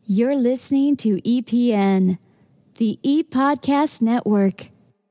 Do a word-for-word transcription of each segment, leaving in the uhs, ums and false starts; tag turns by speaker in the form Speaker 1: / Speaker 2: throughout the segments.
Speaker 1: You're listening to E P N, the E-Podcast Network.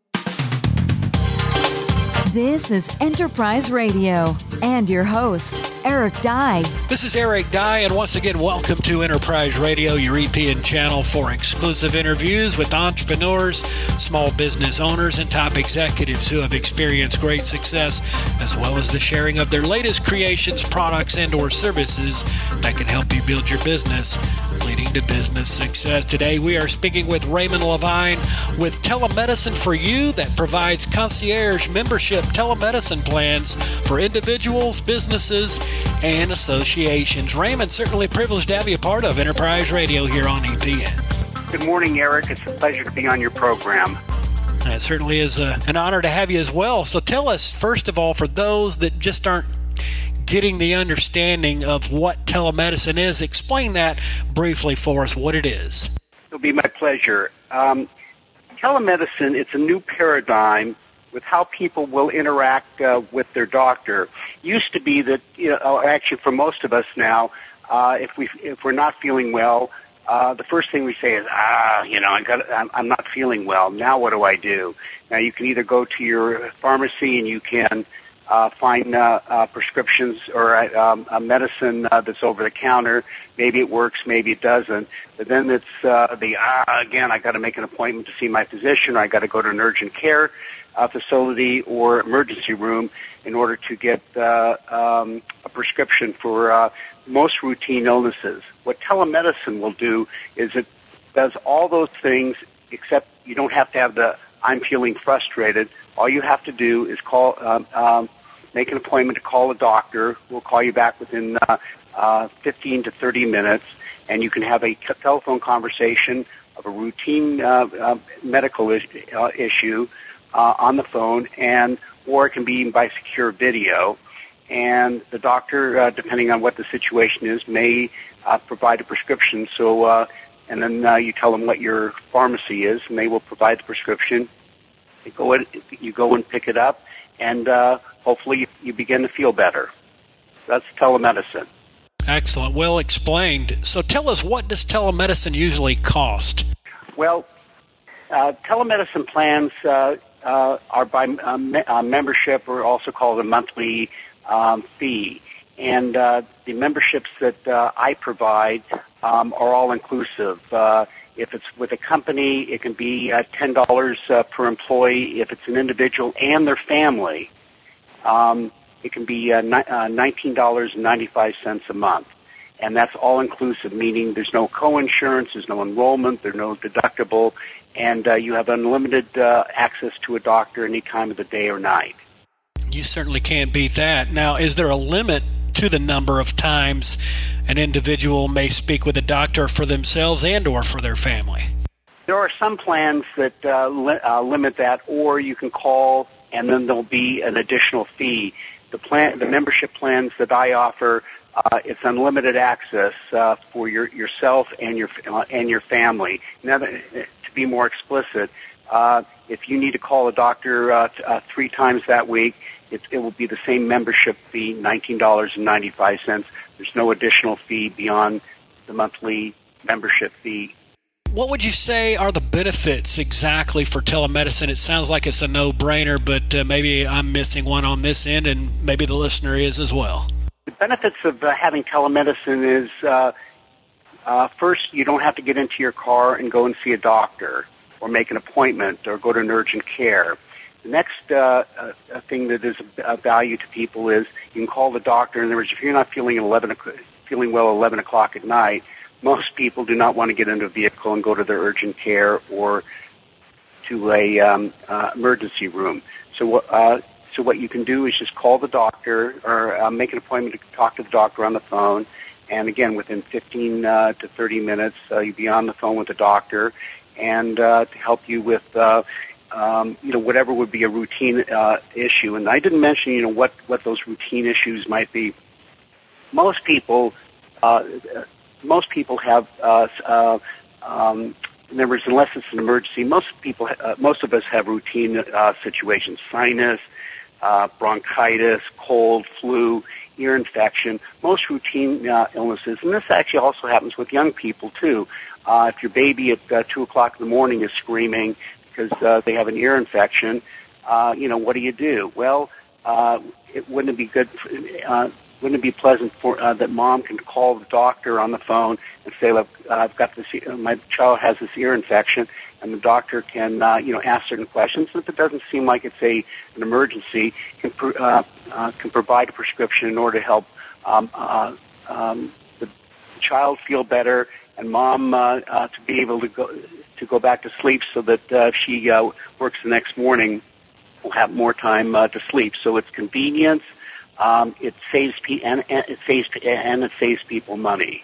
Speaker 1: This is Enterprise Radio and your host, Eric Dye.
Speaker 2: This is Eric Dye, and once again, welcome to Enterprise Radio, your E P N channel for exclusive interviews with entrepreneurs, small business owners, and top executives who have experienced great success, as well as the sharing of their latest creations, products, and or services that can help you build your business, leading to business success. Today, we are speaking with Raymond Levine with Telemedicine for You that provides concierge membership telemedicine plans for individuals, businesses, and associations. Raymond, certainly privileged to have you a part of Enterprise Radio here on E P N.
Speaker 3: Good morning, Eric. It's a pleasure to be on your program.
Speaker 2: It certainly is a, an honor to have you as well. So tell us, first of all, for those that just aren't getting the understanding of what telemedicine is, explain that briefly for us, what it is.
Speaker 3: It'll be my pleasure. Um, telemedicine, it's a new paradigm with how people will interact uh, with their doctor. Used to be that, you know, actually for most of us now, uh, if we if we're not feeling well, uh, the first thing we say is, ah, you know, I got, I'm, I'm not feeling well. Now what do I do? Now you can either go to your pharmacy and you can uh, find uh, uh, prescriptions or um, a medicine uh, that's over the counter. Maybe it works, maybe it doesn't. But then it's uh, the ah again. I got to make an appointment to see my physician. Or I got to go to an urgent care Uh, facility or emergency room in order to get uh, um, a prescription for uh, most routine illnesses. What telemedicine will do is it does all those things, except you don't have to have the I'm feeling frustrated. All you have to do is call, um, um, make an appointment to call a doctor. We'll call you back within uh, uh, fifteen to thirty minutes, and you can have a t- telephone conversation of a routine uh, uh, medical is- uh, issue Uh, on the phone, and or it can be by secure video. And the doctor, uh, depending on what the situation is, may uh, provide a prescription. So, uh, and then uh, you tell them what your pharmacy is, and they will provide the prescription. You go in, you go and pick it up, and uh, hopefully you, you begin to feel better. That's telemedicine.
Speaker 2: Excellent. Well explained. So tell us, what does telemedicine usually cost?
Speaker 3: Well, uh, telemedicine plans uh, Uh, are by uh, me- uh, membership, or also called a monthly um, fee. And uh, the memberships that uh, I provide um, are all inclusive. Uh, if it's with a company, it can be uh, ten dollars uh, per employee. If it's an individual and their family, um, it can be uh, ni- uh, nineteen dollars and ninety-five cents a month. And that's all inclusive, meaning there's no co-insurance, there's no enrollment, there's no deductible, and uh, you have unlimited uh, access to a doctor any time of the day or night.
Speaker 2: You certainly can't beat that. Now, is there a limit to the number of times an individual may speak with a doctor for themselves and or for their family?
Speaker 3: There are some plans that uh, li- uh, limit that, or you can call and then there'll be an additional fee. The plan, the membership plans that I offer, Uh, it's unlimited access uh, for your, yourself and your uh, and your family. Now, to be more explicit, uh, if you need to call a doctor uh, t- uh, three times that week, it, it will be the same membership fee, nineteen dollars and ninety-five cents. There's no additional fee beyond the monthly membership fee.
Speaker 2: What would you say are the benefits exactly for telemedicine? It sounds like it's a no-brainer, but uh, maybe I'm missing one on this end, and maybe the listener is as well.
Speaker 3: The benefits of uh, having telemedicine is, uh, uh, first, you don't have to get into your car and go and see a doctor or make an appointment or go to an urgent care. The next uh, uh, thing that is of value to people is you can call the doctor. In other words, if you're not feeling eleven feeling well eleven o'clock at night, most people do not want to get into a vehicle and go to their urgent care or to a um, uh, emergency room. So uh So what you can do is just call the doctor or uh, make an appointment to talk to the doctor on the phone. And again, within fifteen uh, to thirty minutes, uh, you'll be on the phone with the doctor and uh, to help you with, uh, um, you know, whatever would be a routine uh, issue. And I didn't mention, you know, what, what those routine issues might be. Most people, uh, most people have, uh, uh, um, in other words, unless it's an emergency, most people, uh, most of us have routine uh, situations, sinus, Uh, bronchitis, cold, flu, ear infection, most routine uh, illnesses, and this actually also happens with young people too. Uh, if your baby at uh, two o'clock in the morning is screaming because uh, they have an ear infection, uh, you know, what do you do? Well, uh, it wouldn't it be good? For, uh, wouldn't it be pleasant for uh, that mom can call the doctor on the phone and say, "Look, uh, I've got this. Uh, my child has this ear infection," and the doctor can, uh, you know, ask certain questions. And if it doesn't seem like it's a an emergency, can pr- uh, uh, can provide a prescription in order to help um, uh, um, the child feel better and mom uh, uh, to be able to go to go back to sleep, so that uh, if she uh, works the next morning, will have more time uh, to sleep. So it's convenience. Um, it saves pe- and, and it saves and it saves people money.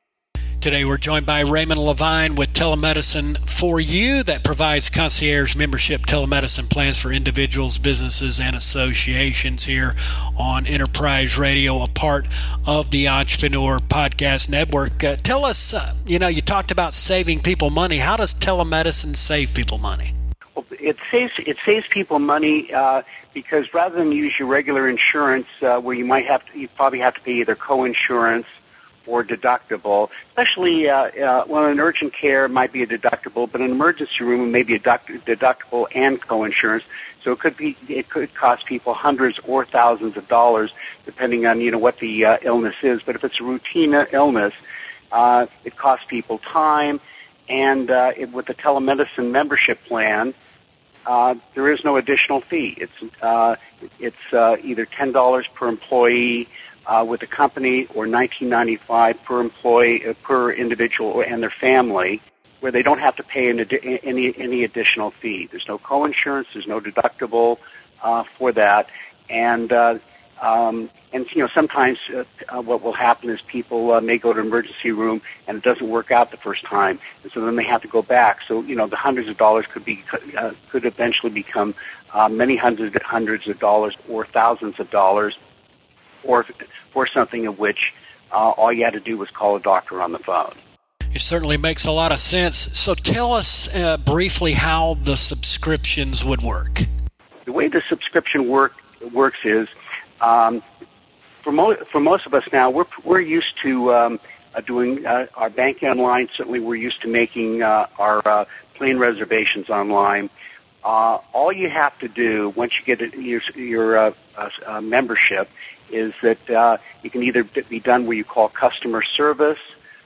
Speaker 2: Today we're joined by Raymond Levine with Telemedicine for You, that provides concierge membership telemedicine plans for individuals, businesses, and associations here on Enterprise Radio, a part of the Entrepreneur Podcast Network. Uh, tell us, uh, you know, you talked about saving people money. How does telemedicine save people money?
Speaker 3: Well, it saves it saves people money uh, because rather than use your regular insurance, uh, where you might have to, you probably have to pay either co-insurance or deductible, especially uh, uh, well, in urgent care it might be a deductible, but in an emergency room it may be a deductible and co-insurance. So it could be it could cost people hundreds or thousands of dollars, depending on you know what the uh, illness is. But if it's a routine illness, uh, it costs people time, and uh, it, with the telemedicine membership plan, uh, there is no additional fee. It's uh, it's uh, either ten dollars per employee Uh, with the company, or nineteen ninety-five per employee, uh, per individual and their family, where they don't have to pay an adi- any any additional fee. There's no co-insurance, there's no deductible uh, for that, and uh, um, and you know sometimes uh, uh, what will happen is people uh, may go to an emergency room and it doesn't work out the first time, and so then they have to go back. So you know the hundreds of dollars could be uh, could eventually become uh, many hundreds hundreds of dollars or thousands of dollars. Or for something of which uh, all you had to do was call a doctor on the phone.
Speaker 2: It certainly makes a lot of sense. So tell us uh, briefly how the subscriptions would work.
Speaker 3: The way the subscription work works is, um, for, mo- for most of us now, we're we're used to um, uh, doing uh, our banking online. Certainly, we're used to making uh, our uh, plane reservations online. Uh, all you have to do once you get your, your uh, uh, membership is that uh, you can either be done where you call customer service,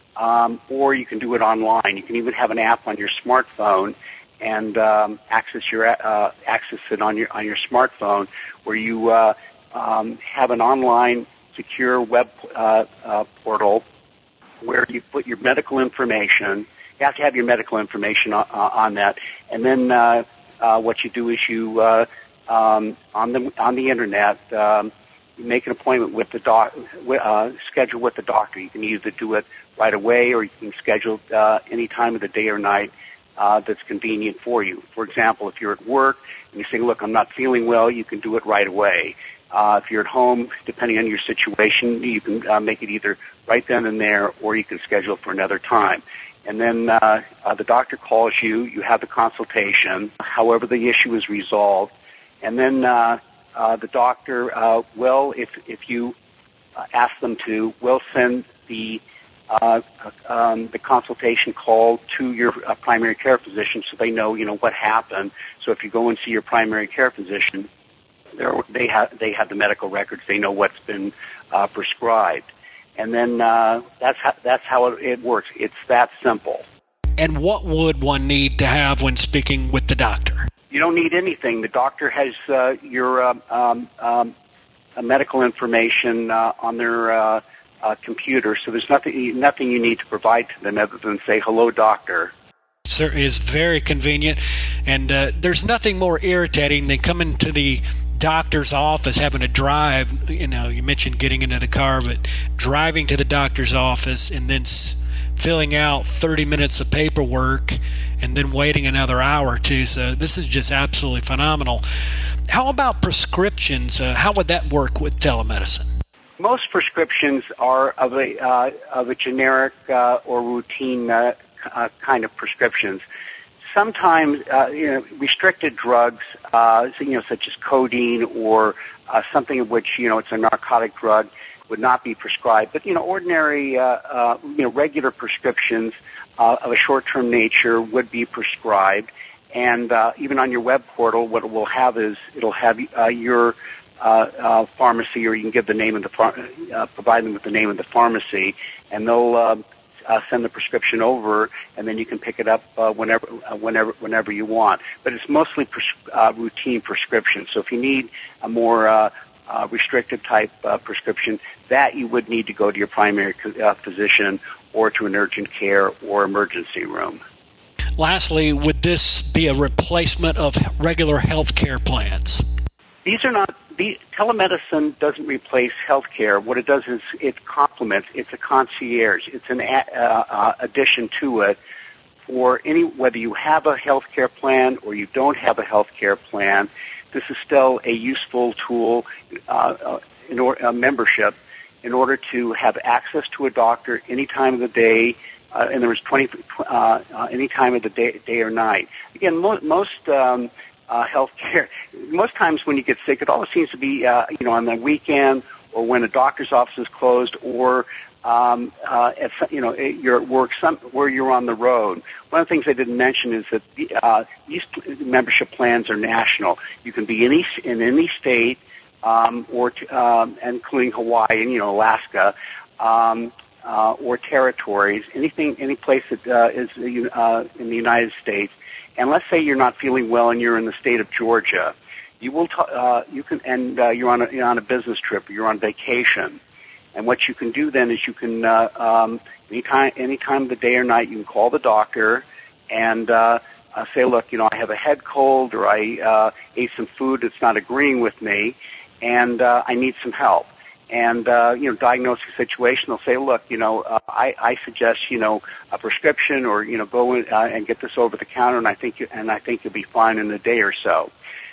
Speaker 3: um, or you can do it online. You can even have an app on your smartphone and um, access your uh, access it on your on your smartphone, where you uh, um, have an online secure web uh, uh, portal where you put your medical information. You have to have your medical information on, uh, on that, and then uh, uh, what you do is you uh, um, on the on the internet. Um, make an appointment with the doc, uh, schedule with the doctor. You can either do it right away, or you can schedule uh, any time of the day or night uh, that's convenient for you. For example, if you're at work and you say, look, I'm not feeling well, you can do it right away. Uh, if you're at home, depending on your situation, you can uh, make it either right then and there, or you can schedule for another time. And then uh, uh, the doctor calls you, you have the consultation, however the issue is resolved, and then uh, Uh, the doctor uh, will, if if you uh, ask them to, will send the uh, um, the consultation call to your uh, primary care physician, so they know you know what happened. So if you go and see your primary care physician, they have they have the medical records. They know what's been uh, prescribed, and then uh, that's how, that's how it, it works. It's that simple.
Speaker 2: And what would one need to have when speaking with the doctor?
Speaker 3: You don't need anything. The doctor has uh, your uh, um, um, uh, medical information uh, on their uh, uh, computer, so there's nothing nothing you need to provide to them other than say, hello, doctor.
Speaker 2: Certainly is very convenient, and uh, there's nothing more irritating than coming to the doctor's office, having to drive. You know, you mentioned getting into the car, but driving to the doctor's office and then s- filling out thirty minutes of paperwork and then waiting another hour or two. So this is just absolutely phenomenal. How about prescriptions? Uh, how would that work with telemedicine?
Speaker 3: Most prescriptions are of a uh, of a generic uh, or routine uh, uh, kind of prescriptions. Sometimes, uh, you know, restricted drugs, uh, you know, such as codeine or uh, something of which you know it's a narcotic drug. would not be prescribed. But, you know, ordinary, uh, uh, you know, regular prescriptions uh, of a short-term nature would be prescribed. And uh, even on your web portal, what it will have is it'll have uh, your uh, uh, pharmacy, or you can give the name of the phar- uh, provide them with the name of the pharmacy, and they'll uh, uh, send the prescription over, and then you can pick it up uh, whenever, uh, whenever, whenever you want. But it's mostly pres- uh, routine prescriptions. So if you need a more uh, uh, restricted type uh, prescription, that you would need to go to your primary uh, physician or to an urgent care or emergency room.
Speaker 2: Lastly, would this be a replacement of regular health care plans?
Speaker 3: These are not, the, telemedicine doesn't replace healthcare. What it does is it complements, it's a concierge. It's an a, uh, uh, addition to it for any, whether you have a healthcare plan or you don't have a healthcare plan. This is still a useful tool, uh, uh, in or, uh, membership, in order to have access to a doctor any time of the day, uh, and there was twenty uh, uh, any time of the day, day or night. Again, mo- most um, uh, healthcare, most times when you get sick, it always seems to be uh, you know on the weekend or when a doctor's office is closed, or um, uh, at you know you're at work, some where you're on the road. One of the things I didn't mention is that the, uh, these membership plans are national. You can be any in any state. Um, or to, um, including Hawaii and you know Alaska, um, uh, or territories, anything, any place that uh, is uh, in the United States. And let's say you're not feeling well and you're in the state of Georgia, you will, t- uh, you can, and uh, you're on a, you're on a business trip or you're on vacation. And what you can do then is you can, uh, um, anytime, any time of the day or night, you can call the doctor and uh, uh, say, look, you know, I have a head cold, or I uh, ate some food that's not agreeing with me, and uh, I need some help. And, uh, you know, diagnose the situation. They'll say, look, you know, uh, I, I suggest, you know, a prescription, or, you know, go in, uh, and get this over the counter, and I think you, and I think you'll be fine in a day or so.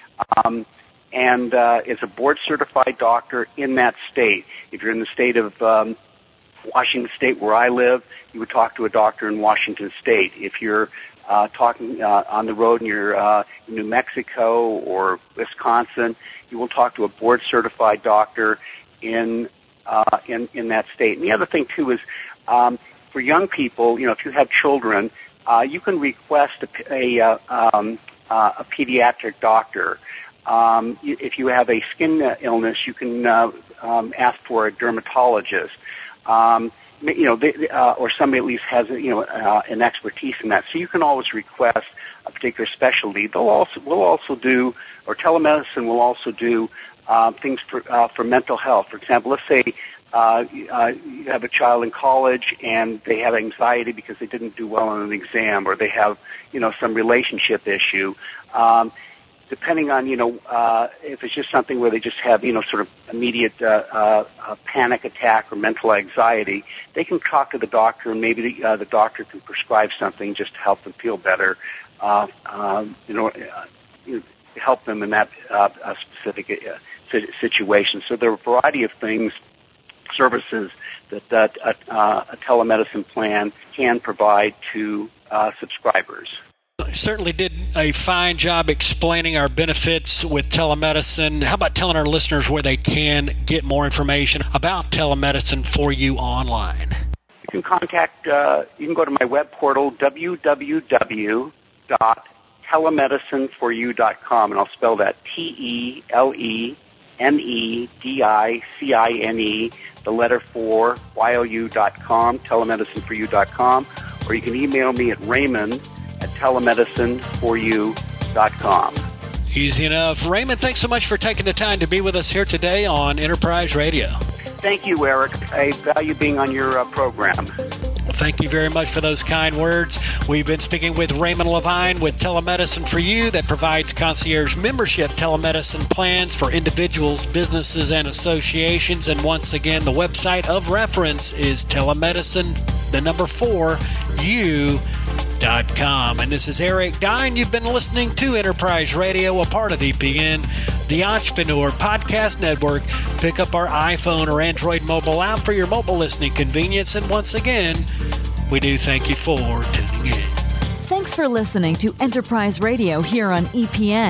Speaker 3: Um, and uh, is a board-certified doctor in that state. If you're in the state of um, Washington State, where I live, you would talk to a doctor in Washington State. If you're uh, talking uh, on the road and you're uh, in New Mexico or Wisconsin, you will talk to a board-certified doctor in uh, in in that state. And the other thing too is, um, for young people, you know, if you have children, uh, you can request a a, uh, um, uh, a pediatric doctor. Um, if you have a skin illness, you can uh, um, ask for a dermatologist. Um, you know, they, uh, or somebody at least has, you know, uh, an expertise in that. So you can always request a particular specialty. They'll also, will also do, or telemedicine will also do uh, things for uh, for mental health. For example, let's say uh, uh, you have a child in college and they have anxiety because they didn't do well on an exam, or they have, you know, some relationship issue. Um, Depending on, you know, uh, if it's just something where they just have, you know, sort of immediate uh, uh, a panic attack or mental anxiety, they can talk to the doctor, and maybe the, uh, the doctor can prescribe something just to help them feel better, uh, um, you know, uh, you know, help them in that uh, uh, specific uh, situation. So there are a variety of things, services that uh, a, a telemedicine plan can provide to uh, subscribers.
Speaker 2: Certainly did a fine job explaining our benefits with telemedicine. How about telling our listeners where they can get more information about telemedicine for you online?
Speaker 3: You can contact, uh, you can go to my web portal, w w w dot telemedicine for you dot com, and I'll spell that T E L E M E D I C I N E, the letter four, Y O U dot com, telemedicine for you dot com, or you can email me at Raymond at telemedicine for you dot com.
Speaker 2: Easy enough. Raymond, thanks so much for taking the time to be with us here today on Enterprise Radio.
Speaker 3: Thank you, Eric. I value being on your uh, program.
Speaker 2: Thank you very much for those kind words. We've been speaking with Raymond Levine with Telemedicine for You, that provides concierge membership telemedicine plans for individuals, businesses, and associations. And once again, the website of reference is telemedicine, the number four, you dot com. And this is Eric Dine. You've been listening to Enterprise Radio, a part of E P N, the Entrepreneur Podcast Network. Pick up our iPhone or Android mobile app for your mobile listening convenience. And once again, we do thank you for tuning in.
Speaker 1: Thanks for listening to Enterprise Radio here on E P N.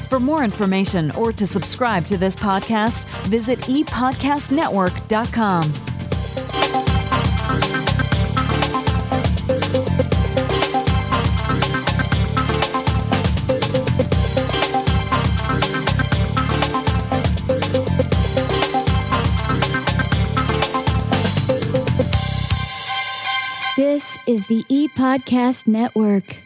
Speaker 1: For more information or to subscribe to this podcast, visit e podcast network dot com.
Speaker 4: This is the E-Podcast Network.